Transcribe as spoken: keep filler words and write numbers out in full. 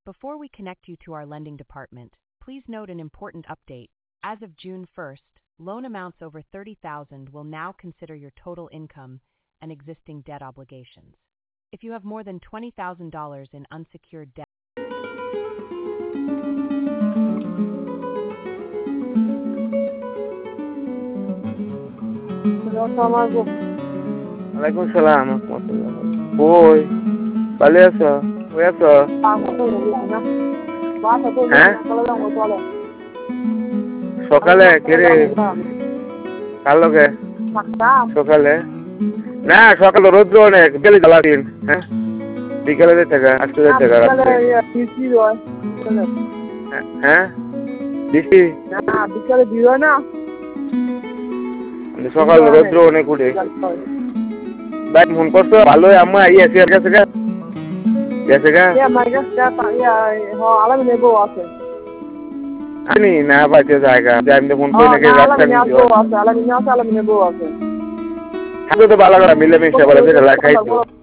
Before we connect you to our lending department, please note an important update. As of June first, loan amounts over thirty thousand dollars will now consider your total income and existing debt obligations. If you have more than twenty thousand dollars in unsecured debt, Alaikum salam. Boy, ভালো আছো? কই আছো? হ্যাঁ? সকালে কেরে কার লগে সকালে না সকালে রোদ্র অনেক বিকেলে জ্বালা দিন হ্যাঁ বিকেলে যেতে থাকা আজকে যেতে থাকা হ্যাঁ বৃষ্টি বিকালে দিও না সকাল রোদ্র অনেক উঠে ভাই ফোন করছো ভালো আম্মা আইয়াছি আর কাছে গেছে গা আলামি নেবো আছে আমি না পাইতে জায়গা আমি ফোন করে নাকি রাস্তা আলামি আছে আলামি আছে আলামি নেবো আছে তো ভালো করে মিলে মিশে বলে যেটা লেখাইছো